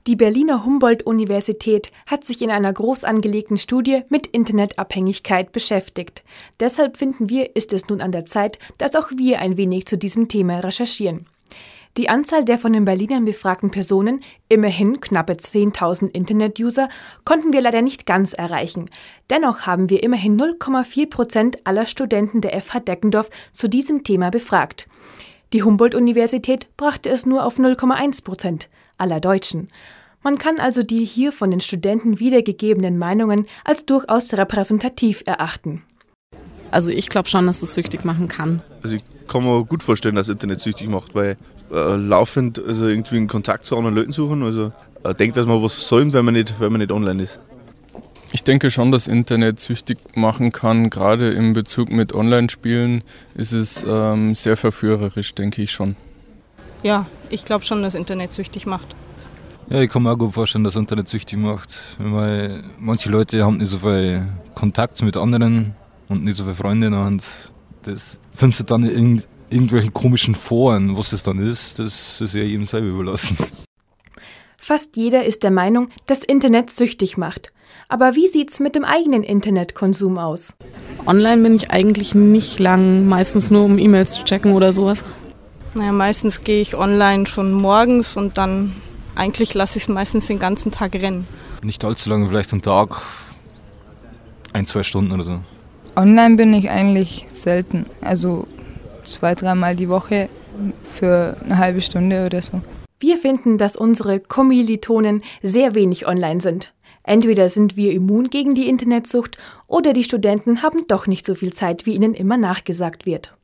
Die Berliner Humboldt-Universität hat sich in einer groß angelegten Studie mit Internetabhängigkeit beschäftigt. Deshalb finden wir, ist es nun an der Zeit, dass auch wir ein wenig zu diesem Thema recherchieren. Die Anzahl der von den Berlinern befragten Personen, immerhin knappe 10.000 Internet-User, konnten wir leider nicht ganz erreichen. Dennoch haben wir immerhin 0,4% aller Studenten der FH Deckendorf zu diesem Thema befragt. Die Humboldt-Universität brachte es nur auf 0,1% aller Deutschen. Man kann also die hier von den Studenten wiedergegebenen Meinungen als durchaus repräsentativ erachten. Also ich glaube schon, dass es süchtig machen kann. Also ich kann mir gut vorstellen, dass Internet süchtig macht, weil laufend irgendwie einen Kontakt zu anderen Leuten suchen. Also denkt, dass man was soll, wenn man nicht online ist. Ich denke schon, dass Internet süchtig machen kann. Gerade in Bezug mit Online-Spielen ist es sehr verführerisch, denke ich schon. Ja, ich glaube schon, dass Internet süchtig macht. Ja, ich kann mir auch gut vorstellen, dass Internet süchtig macht. Weil manche Leute haben nicht so viel Kontakt mit anderen und nicht so viele Freunde. Und das findest du dann in irgendwelchen komischen Foren. Was es dann ist, das ist ja jedem selber überlassen. Fast jeder ist der Meinung, dass Internet süchtig macht. Aber wie sieht's mit dem eigenen Internetkonsum aus? Online bin ich eigentlich nicht lang, meistens nur um E-Mails zu checken oder sowas. Naja, meistens gehe ich online schon morgens und dann eigentlich lasse ich es meistens den ganzen Tag rennen. Nicht allzu lange, vielleicht am Tag 1-2 Stunden oder so. Online bin ich eigentlich selten, also 2-3 Mal die Woche für eine halbe Stunde oder so. Wir finden, dass unsere Kommilitonen sehr wenig online sind. Entweder sind wir immun gegen die Internetsucht oder die Studenten haben doch nicht so viel Zeit, wie ihnen immer nachgesagt wird.